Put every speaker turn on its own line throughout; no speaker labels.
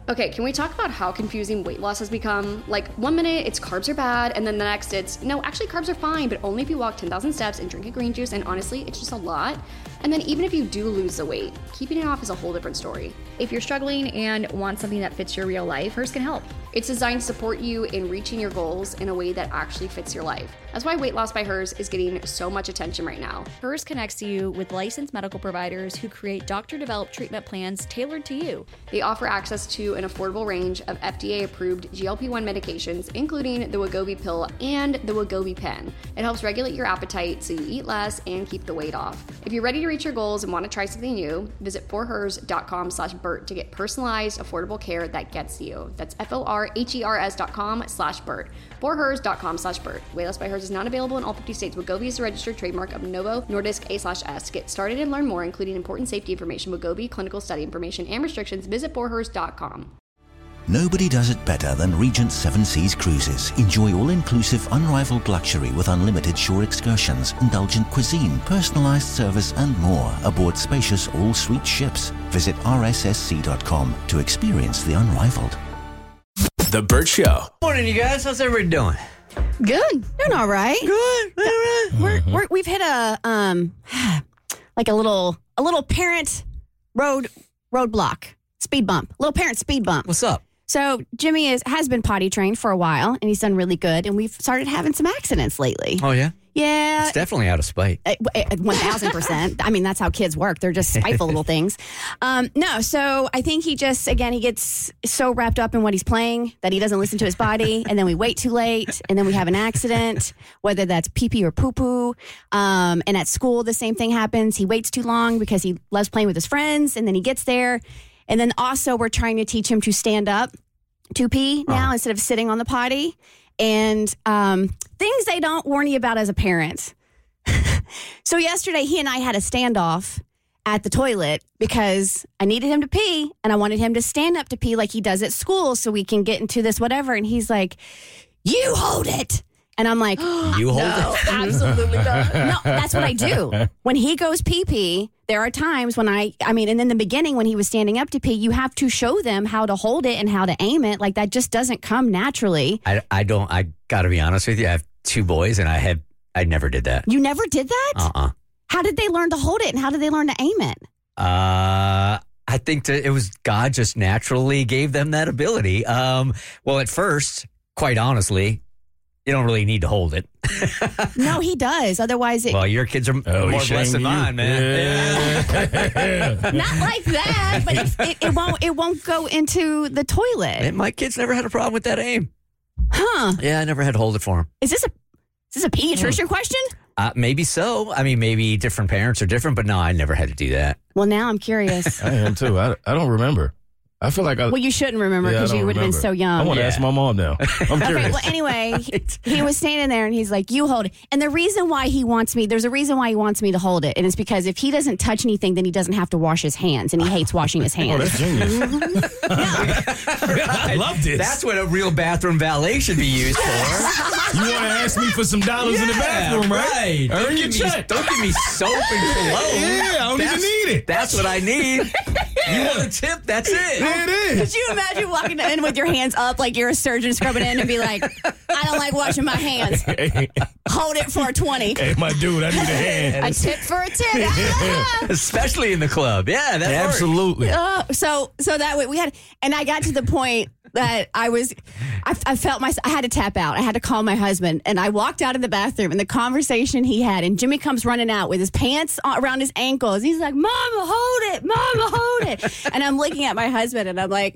Okay, can we talk about how confusing weight loss has become? Like, 1 minute it's carbs are bad, and then the next it's, no, actually carbs are fine, but only if you walk 10,000 steps and drink a green juice, and honestly, it's just a lot. And then even if you do lose the weight, keeping it off is a whole different story.
If you're struggling and want something that fits your real life, Hers can help.
It's designed to support you in reaching your goals in a way that actually fits your life. That's why Weight Loss by Hers is getting so much attention right now.
Hers connects you with licensed medical providers who create doctor-developed treatment plans tailored to you.
They offer access to an affordable range of FDA-approved GLP-1 medications, including the Wegovy pill and the Wegovy pen. It helps regulate your appetite so you eat less and keep the weight off. If you're ready to reach your goals and want to try something new, visit forhers.com/Bert to get personalized, affordable care that gets you. That's forhers.com/Bert. forhers.com/Bert. Weight Loss by Hers is not available in all 50 states. Wegovy is a registered trademark of Novo Nordisk A/S. To get started and learn more, including important safety information, Wegovy, clinical study information, and restrictions, visit forhers.com.
Nobody does it better than Regent Seven Seas Cruises. Enjoy all-inclusive, unrivaled luxury with unlimited shore excursions, indulgent cuisine, personalized service, and more aboard spacious all-suite ships. Visit rssc.com to experience the unrivaled.
The Bert Show.
Morning, you guys. How's everybody doing?
Good. Doing all right.
Good. All right.
We've hit a like a little parent roadblock, speed bump, little parent speed bump.
What's up?
So Jimmy has been potty trained for a while, and he's done really good. And we've started having some accidents lately.
Oh yeah.
Yeah.
It's definitely out of spite.
1,000%. I mean, that's how kids work. They're just spiteful little things. No, so I think he gets so wrapped up in what he's playing that he doesn't listen to his body. And then we wait too late. And then we have an accident, whether that's pee-pee or poo-poo. And at school, the same thing happens. He waits too long because he loves playing with his friends. And then he gets there. And then also we're trying to teach him to stand up to pee now instead of sitting on the potty. And things they don't warn you about as a parent. So yesterday, he and I had a standoff at the toilet because I needed him to pee and I wanted him to stand up to pee like he does at school so we can get into this whatever. And he's like, "You hold it." And I'm like,
"You hold it?"
Absolutely not. No, that's what I do. When he goes pee-pee, there are times when and in the beginning when he was standing up to pee, you have to show them how to hold it and how to aim it. Like that just doesn't come naturally.
I got to be honest with you. I have two boys and I never did that.
You never did that? How did they learn to hold it and how did they learn to aim it?
I think that it was God just naturally gave them that ability. Well, at first, quite honestly, you don't really need to hold it.
No, he does. Otherwise,
well, your kids are more blessed than mine, man.
Yeah. Not like that, but it won't go into the toilet.
And my kids never had a problem with that aim.
Huh?
Yeah, I never had to hold it for them.
Is this a pediatrician question?
Maybe so. I mean, maybe different parents are different, but no, I never had to do that.
Well, now I'm curious.
I am too. I don't remember. I feel like
well, you shouldn't remember because you would have been so young.
I want to ask my mom now. I'm curious.
Okay, well, anyway, he was standing there and he's like, "You hold it." And there's a reason why he wants me to hold it. And it's because if he doesn't touch anything, then he doesn't have to wash his hands. And he hates washing his hands.
Oh, that's genius. I love this.
That's what a real bathroom valet should be used for.
You want to ask me for some dollars in the bathroom, right? Earn your check.
Don't give me soap and cologne.
Yeah, I don't even need it.
That's what I need. You want a tip? That's it.
It is.
Could you imagine walking in with your hands up like you're a surgeon scrubbing in and be like, "I don't like washing my hands. Hold it for a 20.
Hey, my dude, I need a hand.
A tip for a tip.
Especially in the club. Yeah, that's
absolutely.
So that way we had, and I got to the point that I felt I had to tap out. I had to call my husband, and I walked out of the bathroom, and the conversation he had, and Jimmy comes running out with his pants around his ankles. He's like, "Mama, hold it. Mama, hold it." And I'm looking at my husband, and I'm like,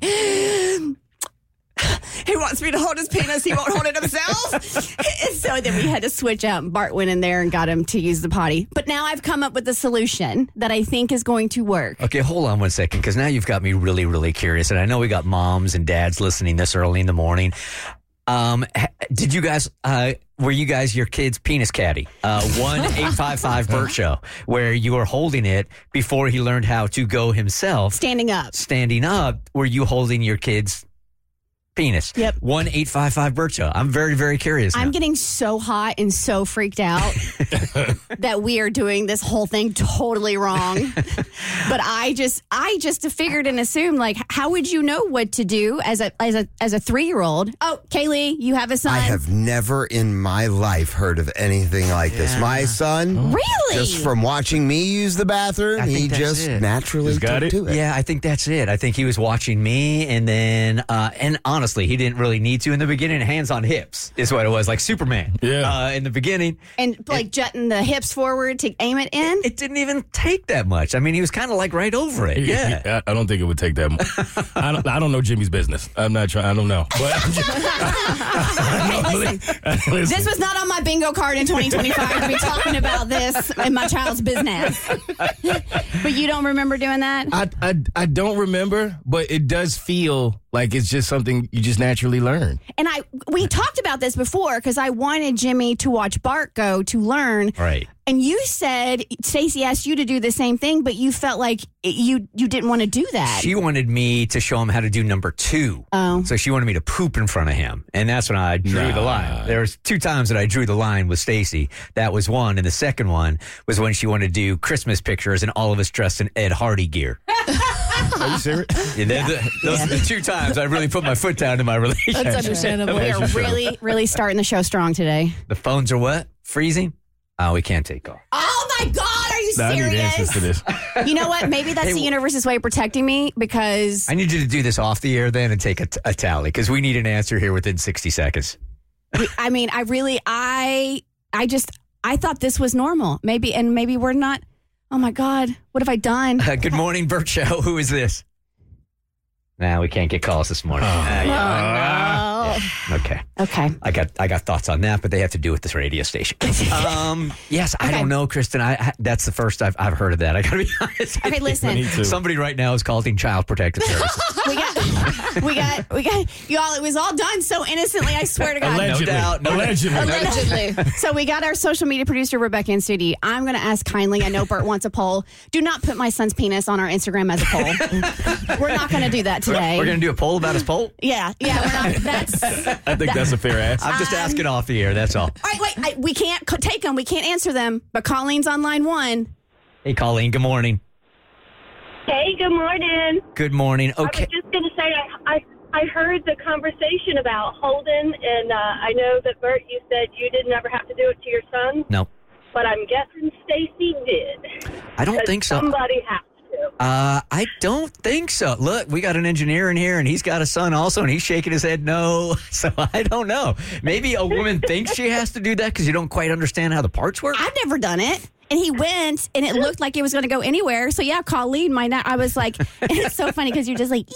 he wants me to hold his penis. He won't hold it himself. And so then we had to switch out. And Bart went in there and got him to use the potty. But now I've come up with a solution that I think is going to work.
Okay, hold on 1 second, because now you've got me really, really curious. And I know we got moms and dads listening this early in the morning. Did you guys, were you guys your kid's penis caddy? 1-855-BERT show, where you were holding it before he learned how to go himself.
Standing up.
Were you holding your kid's penis.
Yep.
1-855 Show. I'm very, very curious now.
I'm getting so hot and so freaked out that we are doing this whole thing totally wrong. But I just figured and assumed, like, how would you know what to do as a 3-year-old? Oh, Kaylee, you have a son.
I have never in my life heard of anything like this. My son,
really,
just from watching me use the bathroom, he just naturally
Just got
took to it.
Yeah, I think that's it. I think he was watching me, and then, and honestly, he didn't really need to in the beginning. Hands on hips is what it was, like Superman.
Yeah.
In the beginning.
and like jutting the hips forward to aim it in.
It didn't even take that much. I mean, he was kind of like right over it. Yeah.
I don't think it would take that much. I don't know Jimmy's business. I'm not trying. I don't know. But
Listen, this was not on my bingo card in 2025 to be talking about this in my child's business. But you don't remember doing that?
I don't remember, but it does feel like it's just something you just naturally learn.
And we talked about this before because I wanted Jimmy to watch Bart go to learn.
Right.
And you said Stacey asked you to do the same thing, but you felt like you didn't want to do that.
She wanted me to show him how to do number 2.
Oh.
So she wanted me to poop in front of him. And that's when I drew the line. There was 2 times that I drew the line with Stacey. That was one. And the second one was when she wanted to do Christmas pictures and all of us dressed in Ed Hardy gear.
Are you serious?
Those are the 2 times I really put my foot down in my relationship.
That's understandable.
We are really, really starting the show strong today.
The phones are what? Freezing? Oh, we can't take off.
Oh my God, are you
I need answers
serious?
to this.
You know what? Maybe that's the universe's way of protecting me because
I need you to do this off the air then and take a tally because we need an answer here within 60 seconds.
I mean, I thought this was normal. Maybe we're not. Oh my God, what have I done?
Good morning, Bert Show. Who is this? Nah, we can't get calls this morning. Okay.
Okay.
I got thoughts on that, but they have to do with this radio station. Yes, I don't know, Kristen. That's the first I've heard of that. I got to be honest.
Okay, listen.
Me too.
Somebody right now is calling Child Protective Services.
we got y'all. It was all done so innocently. I swear to God.
Allegedly.
No doubt.
Allegedly.
So we got our social media producer Rebecca in studio. I'm going to ask kindly. I know Bert wants a poll. Do not put my son's penis on our Instagram as a poll. We're not going to do that today.
We're going to do a poll about his poll?
Yeah. We're not. That's.
I think that's a fair ask.
I'm just asking off the air. That's all.
All right, wait. We can't take them. We can't answer them. But Colleen's on line 1.
Hey, Colleen. Good morning.
Hey, good morning.
Good morning.
I
Okay.
was just going to say, I heard the conversation about Holden, and I know that, Bert, you said you didn't ever have to do it to your son.
No.
But I'm guessing Stacey did.
I don't think so.
Somebody has to.
I don't think so. Look, we got an engineer in here, and he's got a son also, and he's shaking his head no. So I don't know. Maybe a woman thinks she has to do that because you don't quite understand how the parts work.
I've never done it. And he went, and it looked like it was going to go anywhere. So, yeah, Colleen might not. I was like, and it's so funny because you're just like,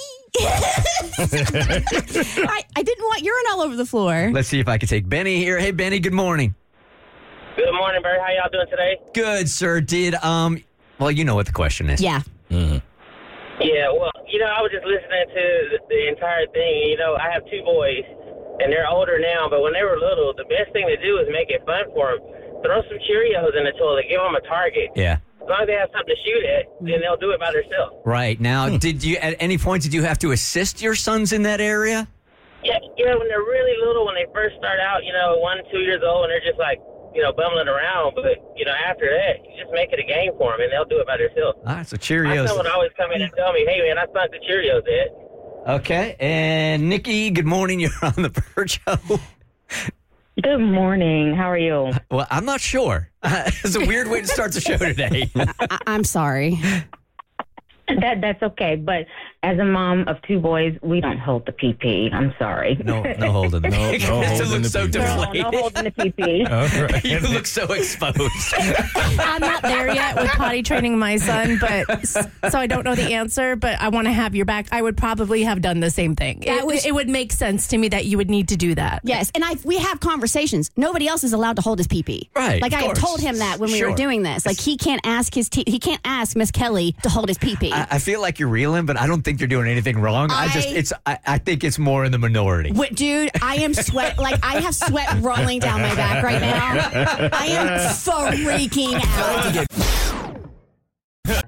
I didn't want urine all over the floor.
Let's see if I can take Benny here. Hey, Benny, good morning.
Good morning, Bert. How y'all doing today?
Good, sir. Well, you know what the question is.
Yeah.
Yeah, well, I was just listening to the entire thing. I have 2 boys, and they're older now, but when they were little, the best thing to do is make it fun for them. Throw some Cheerios in the toilet, give them a target.
Yeah.
As long as they have something to shoot at, then they'll do it by themselves.
Right. Now, did you, at any point, did you have to assist your sons in that area?
Yeah, when they're really little, when they first start out, 1, 2 years old, and they're just like, bumbling around. But, after that, you just make it a game for them, and they'll do it by themselves.
All right, so Cheerios.
My son would always come in and tell me, hey, man, I sunk the Cheerios, Dad.
Okay. And Nikki, good morning. You're on the Bert Show.
Good morning. How are you?
Well, I'm not sure. It's a weird way to start the show today.
I'm sorry.
That's okay. But as a mom of 2 boys, we don't hold the PP. I'm sorry.
No holding.
No
It
holding
looks so
the PP.
deflated.
No holding the PP.
Right.
You look so exposed.
I'm not there yet with potty training my son, but so I don't know the answer, but I want to have your back. I would probably have done the same thing. It would make sense to me that you would need to do that.
Yes, and we have conversations. Nobody else is allowed to hold his pee-pee.
Right,
Like
of
I had
course.
told him that when we were
Sure.
doing this. Like he can't ask he can't ask Miss Kelly to hold his pee-pee.
I feel like you're reeling, but I don't think you're doing anything wrong. I think it's more in the minority.
Dude, I am sweat. Like I have sweat rolling down my back right now. I am freaking out.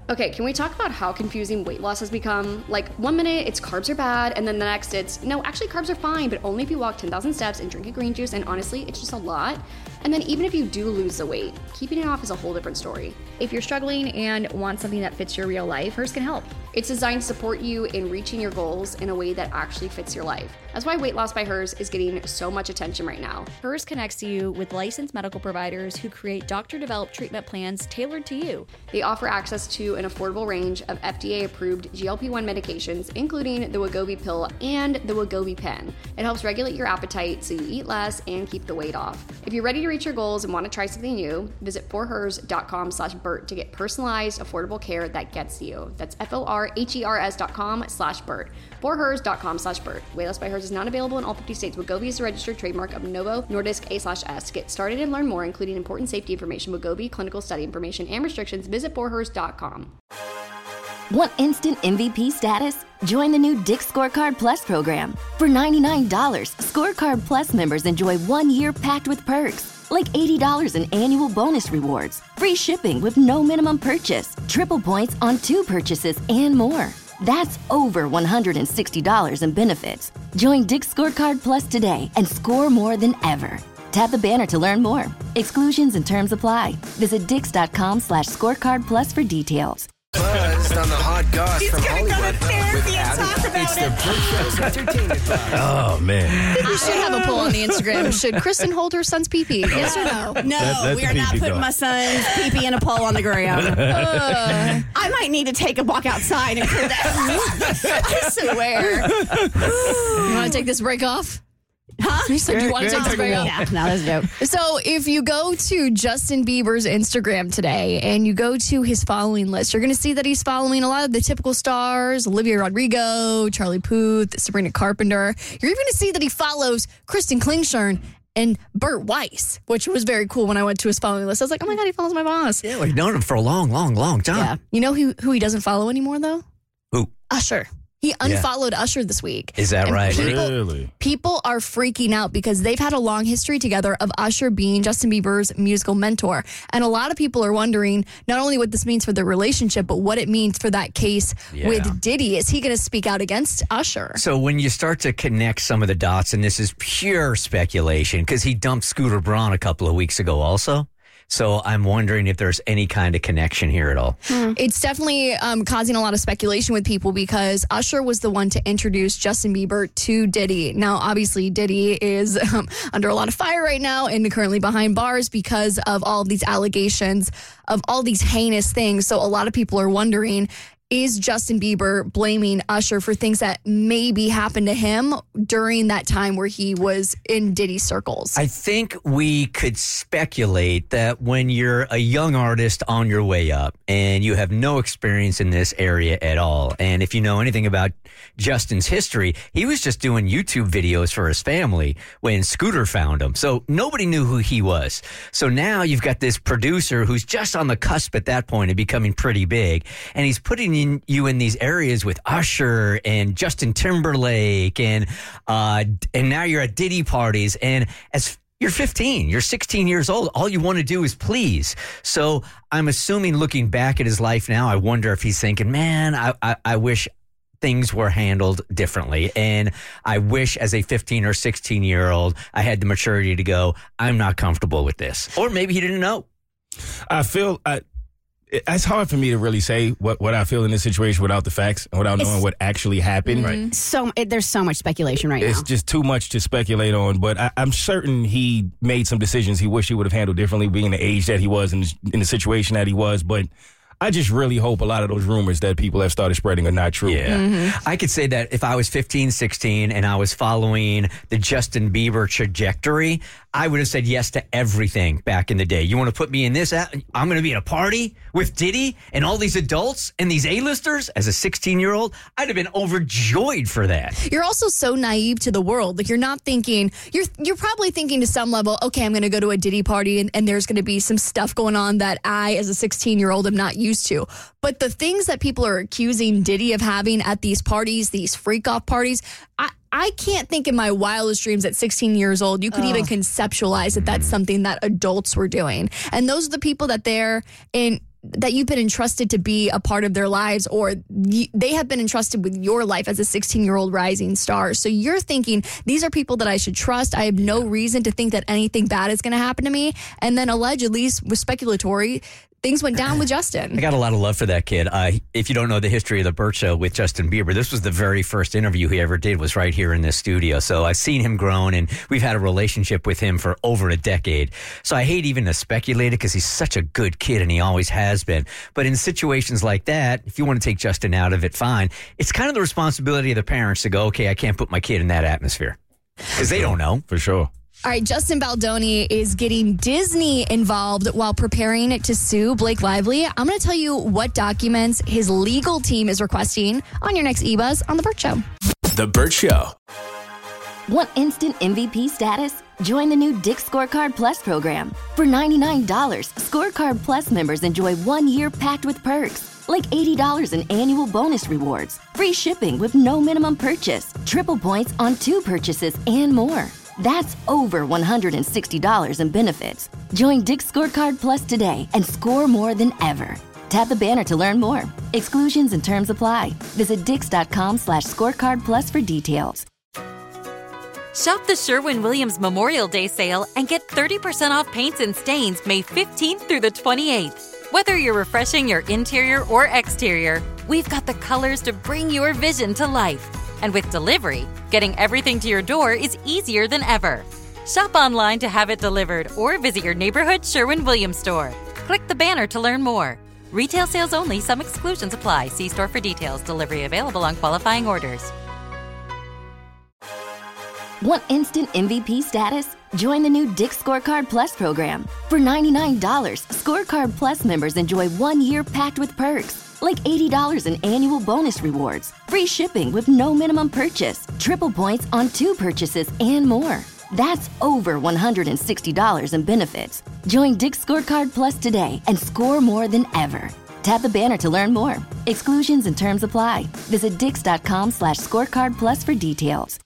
Okay, can we talk about how confusing weight loss has become? Like, 1 minute it's carbs are bad, and then the next it's, no, actually carbs are fine, but only if you walk 10,000 steps and drink a green juice, and honestly, it's just a lot. And then even if you do lose the weight, keeping it off is a whole different story.
If you're struggling and want something that fits your real life, Hers can help.
It's designed to support you in reaching your goals in a way that actually fits your life. That's why Weight Loss by Hers is getting so much attention right now.
Hers connects you with licensed medical providers who create doctor-developed treatment plans tailored to you.
They offer access to an affordable range of FDA-approved GLP-1 medications, including the Wegovy pill and the Wegovy pen. It helps regulate your appetite so you eat less and keep the weight off. If you're ready to reach your goals and want to try something new, visit forhers.com/Bert to get personalized, affordable care that gets you. That's forhers.com/Bert. forhers.com/Bert. Weight Loss by Hers is not available in all 50 states. Wegovy is a registered trademark of Novo Nordisk A/S. To get started and learn more, including important safety information, Wegovy, clinical study information, and restrictions, visit forhers.com.
Want instant MVP status? Join the new Dick's Scorecard Plus program. For $99, Scorecard Plus members enjoy 1 year packed with perks, like $80 in annual bonus rewards, free shipping with no minimum purchase, triple points on 2 purchases, and more. That's over $160 in benefits. Join Dick's Scorecard Plus today and score more than ever. Tap the banner to learn more. Exclusions and terms apply. Visit dix.com/scorecard plus for details.
Buzzed on the hot goss from Hollywood.
It's the Bert Show's entertainment buzz.
Oh, man.
We should have a poll on the Instagram. Should Kristen hold her son's pee-pee? Yes or no?
No,
That's
we are not putting my son's pee-pee in a poll on the ground. I might need to take a walk outside and clear that. I swear.
You want to take this break off?
Huh?
You said you want to take this break off?
Yeah, no, that's a joke.
So if you go to Justin Bieber's Instagram today and you go to his following list, you're going to see that he's following a lot of the typical stars, Olivia Rodrigo, Charlie Puth, Sabrina Carpenter. You're even going to see that he follows Kristen Klingshirn and Bert Weiss, which was very cool when I went to his following list. I was like, oh my God, he follows my boss.
Yeah, we've known him for a long time.
Yeah. You know who he doesn't follow anymore, though?
Who?
Usher. He unfollowed Usher this week.
Is that
And
right?
Really?
People are freaking out because they've had a long history together of Usher being Justin Bieber's musical mentor. And a lot of people are wondering not only what this means for their relationship, but what it means for that case with Diddy. Is he going to speak out against Usher?
So when you start to connect some of the dots, and this is pure speculation, because he dumped Scooter Braun a couple of weeks ago also. So I'm wondering if there's any kind of connection here at all.
It's definitely causing a lot of speculation with people because Usher was the one to introduce Justin Bieber to Diddy. Now, obviously, Diddy is under a lot of fire right now and currently behind bars because of all of these allegations of all these heinous things. So a lot of people are wondering, is Justin Bieber blaming Usher for things that maybe happened to him during that time where he was in Diddy circles?
I think we could speculate that when you're a young artist on your way up and you have no experience in this area at all, and if you know anything about Justin's history, he was just doing YouTube videos for his family when Scooter found him. So nobody knew who he was. So now you've got this producer who's just on the cusp at that point of becoming pretty big, and he's putting you in these areas with Usher and Justin Timberlake, and now you're at Diddy parties, and as you're 15, you're 16 years old, all you want to do is please. So I'm assuming, looking back at his life now, I wonder if he's thinking, man, I wish things were handled differently, and I wish as a 15 or 16-year-old I had the maturity to go, I'm not comfortable with this. Or maybe he didn't know.
I feel it's hard for me to really say what I feel in this situation without the facts and without knowing what actually happened.
Right. So there's so much speculation right now.
It's just too much to speculate on, but I'm certain he made some decisions he wished he would have handled differently, being the age that he was in the situation that he was. But I just really hope a lot of those rumors that people have started spreading are not true.
Yeah. I could say that if I was 15, 16, and I was following the Justin Bieber trajectory, I would have said yes to everything back in the day. You want to put me in this? I'm going to be at a party with Diddy and all these adults and these A-listers as a 16-year-old. I'd have been overjoyed for that.
You're also so naive to the world. Like, you're not thinking, you're probably thinking to some level, okay, I'm going to go to a Diddy party and there's going to be some stuff going on that I, as a 16-year-old, am not used to. But the things that people are accusing Diddy of having at these parties, these freak-off parties, I can't think in my wildest dreams at 16 years old you could even conceptualize that that's something that adults were doing. And those are the people that they're in that you've been entrusted to be a part of their lives, or they have been entrusted with your life as a 16-year-old rising star. So you're thinking, these are people that I should trust. I have no reason to think that anything bad is going to happen to me. And then allegedly, with speculatory, things went down with Justin.
I got a lot of love for that kid. If you don't know the history of the Burt Show with Justin Bieber, this was the very first interview he ever did, was right here in this studio. So I've seen him grown, and we've had a relationship with him for over a decade. So I hate even to speculate it because he's such a good kid, and he always has been. But in situations like that, if you want to take Justin out of it, fine. It's kind of the responsibility of the parents to go, okay, I can't put my kid in that atmosphere because they don't know.
For sure.
All right, Justin Baldoni is getting Disney involved while preparing to sue Blake Lively. I'm going to tell you what documents his legal team is requesting on your next eBuzz on The Burt Show.
The Burt Show.
Want instant MVP status? Join the new Dick's Scorecard Plus program. For $99, Scorecard Plus members enjoy 1 year packed with perks, like $80 in annual bonus rewards, free shipping with no minimum purchase, triple points on 2 purchases, and more. That's over $160 in benefits. Join Dick's Scorecard Plus today and score more than ever. Tap the banner to learn more. Exclusions and terms apply. Visit dix.com/scorecard plus for details.
Shop the Sherwin-Williams Memorial Day sale and get 30% off paints and stains May 15th through the 28th. Whether you're refreshing your interior or exterior, we've got the colors to bring your vision to life. And with delivery, getting everything to your door is easier than ever. Shop online to have it delivered or visit your neighborhood Sherwin-Williams store. Click the banner to learn more. Retail sales only. Some exclusions apply. See store for details. Delivery available on qualifying orders.
Want instant MVP status? Join the new Dick's Scorecard Plus program. For $99, Scorecard Plus members enjoy 1 year packed with perks, like $80 in annual bonus rewards, free shipping with no minimum purchase, triple points on 2 purchases, and more. That's over $160 in benefits. Join Dick's Scorecard Plus today and score more than ever. Tap the banner to learn more. Exclusions and terms apply. Visit dix.com/scorecard plus for details.